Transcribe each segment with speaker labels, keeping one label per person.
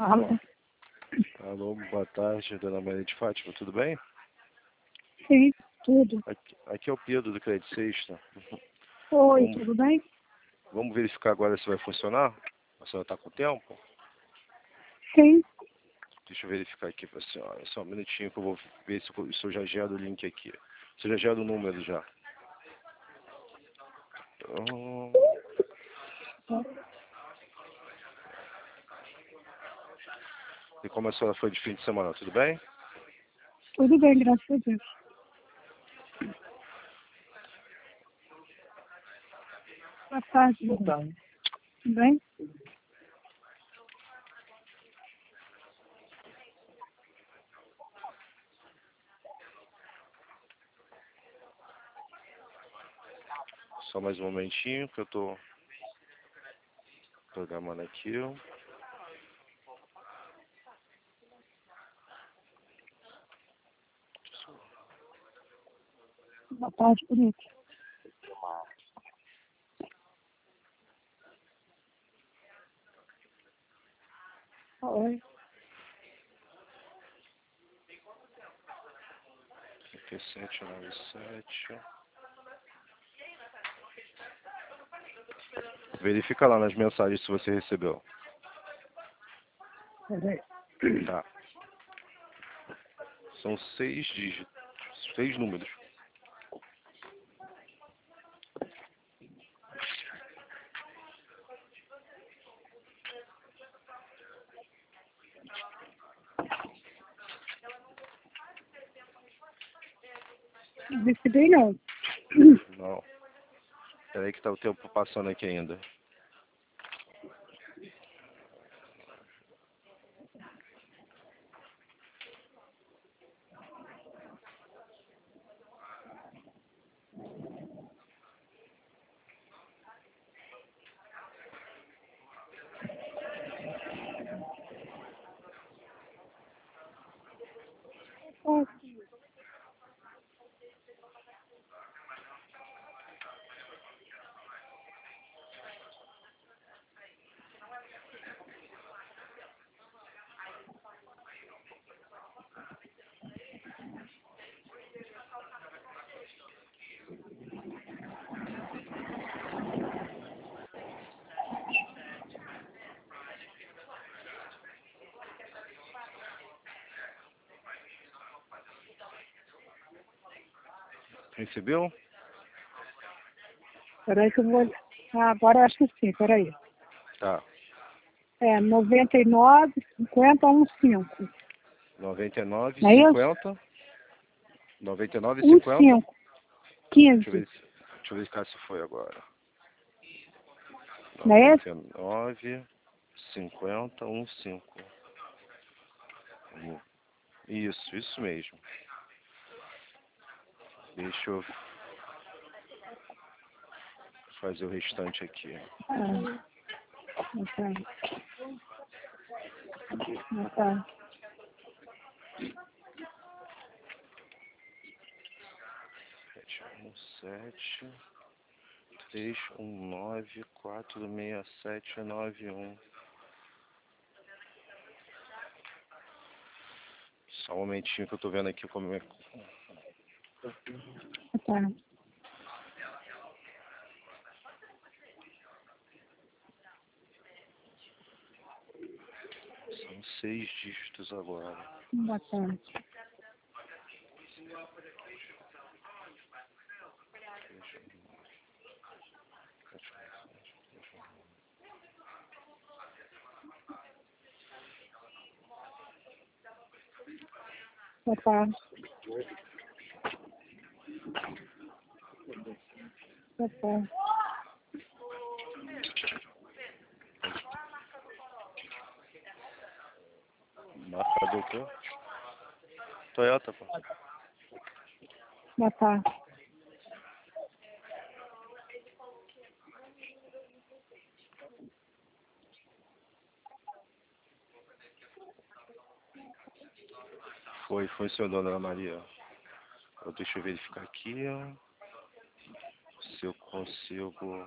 Speaker 1: Alô?
Speaker 2: Alô, boa tarde, dona Maria de Fátima, tudo bem?
Speaker 1: Sim, tudo.
Speaker 2: Aqui é o Pedro do Crédito Sexta.
Speaker 1: Oi, tudo bem?
Speaker 2: Vamos verificar agora se vai funcionar? A senhora está com tempo?
Speaker 1: Sim.
Speaker 2: Deixa eu verificar aqui para a senhora. Só um minutinho que eu vou ver se eu já gero o link aqui. Se eu já gero o número já. E como a senhora foi de fim de semana, tudo bem?
Speaker 1: Tudo bem, graças a Deus. Boa tarde. Boa tarde. Tudo bem?
Speaker 2: Só mais um momentinho que eu estou programando aqui.
Speaker 1: Boa tarde, bonito. Oi.
Speaker 2: Aqui é 797. Verifica lá nas mensagens se você recebeu.
Speaker 1: Peraí.
Speaker 2: Tá. São 6 dígitos, 6 números.
Speaker 1: Não recebi, não.
Speaker 2: Não. Espera aí que tá o tempo passando aqui ainda. Recebeu?
Speaker 1: Peraí que eu vou... Ah, agora eu acho que sim, peraí.
Speaker 2: Tá.
Speaker 1: É 99,50,15.
Speaker 2: 99,
Speaker 1: Não é isso?
Speaker 2: 50. 99, 50.
Speaker 1: 15.
Speaker 2: Deixa eu verificar se foi agora.
Speaker 1: Não é isso?
Speaker 2: 99, 50, 15. Isso mesmo. Deixa eu fazer o restante aqui.
Speaker 1: Ah, ok. Ok.
Speaker 2: 717 319 46791. Só um momentinho que eu tô vendo aqui como é.
Speaker 1: Tá.
Speaker 2: São 6 dígitos agora.
Speaker 1: Boa tarde. Boa tarde. Boa tarde.
Speaker 2: Marca doutor. Toyota, pô.
Speaker 1: Boa tarde.
Speaker 2: Funcionou, dona Maria. Deixa eu verificar aqui, ó, se eu consigo.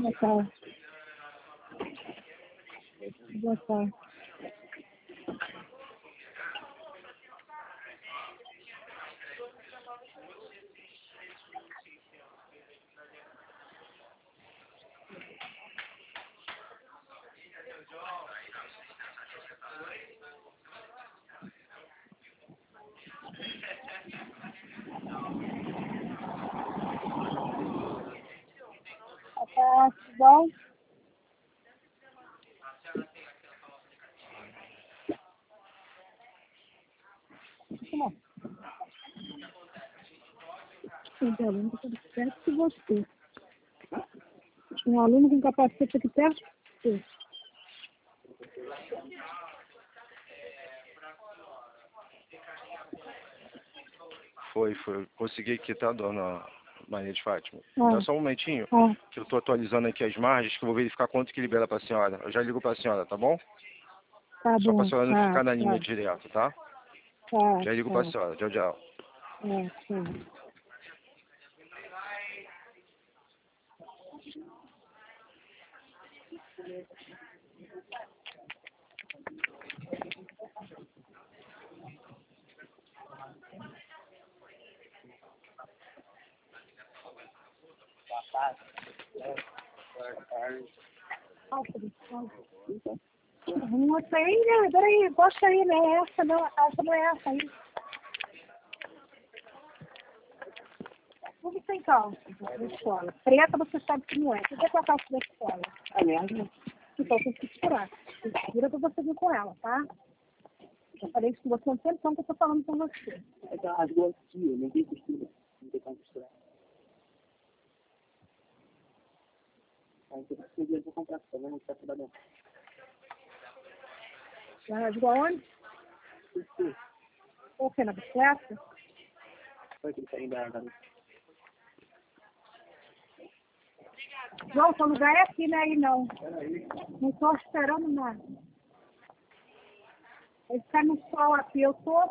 Speaker 1: Boa tarde. Boa tarde. Boa tarde, tudo bom? Bom, tem um aluno que está perto de você. Um aluno com capacete aqui perto de você.
Speaker 2: Foi. Consegui aqui, tá, dona Maria de Fátima?
Speaker 1: Ah.
Speaker 2: Dá só um momentinho,
Speaker 1: Ah,
Speaker 2: que eu tô atualizando aqui as margens, que eu vou verificar quanto que libera pra senhora. Eu já ligo pra senhora, tá bom?
Speaker 1: tá
Speaker 2: Só pra
Speaker 1: bom.
Speaker 2: senhora não
Speaker 1: Tá,
Speaker 2: ficar na linha
Speaker 1: tá,
Speaker 2: direto, tá?
Speaker 1: tá,
Speaker 2: Já ligo pra
Speaker 1: tá.
Speaker 2: senhora. Tchau, tchau.
Speaker 1: Tá. Uma aí, né? Peraí, posta aí, né? Essa não é essa aí. Tudo sem calça da escola. Preta você sabe que não é. Tudo é com a calça da escola. É mesmo? Então tem que costurar. Costura pra você vir com ela, tá? Já falei isso com você há um tempão que eu tô falando com você.
Speaker 3: As duas tias, ninguém costura. Não tem como costurar. Aí você precisa de comprar também, não está trabalhando.
Speaker 1: Já igual onde? Ou que na bicicleta?
Speaker 3: Foi que ele saiu da...
Speaker 1: João, seu lugar é aqui, né? Aí não. Não tô esperando nada. Ele tá no sol aqui, eu tô.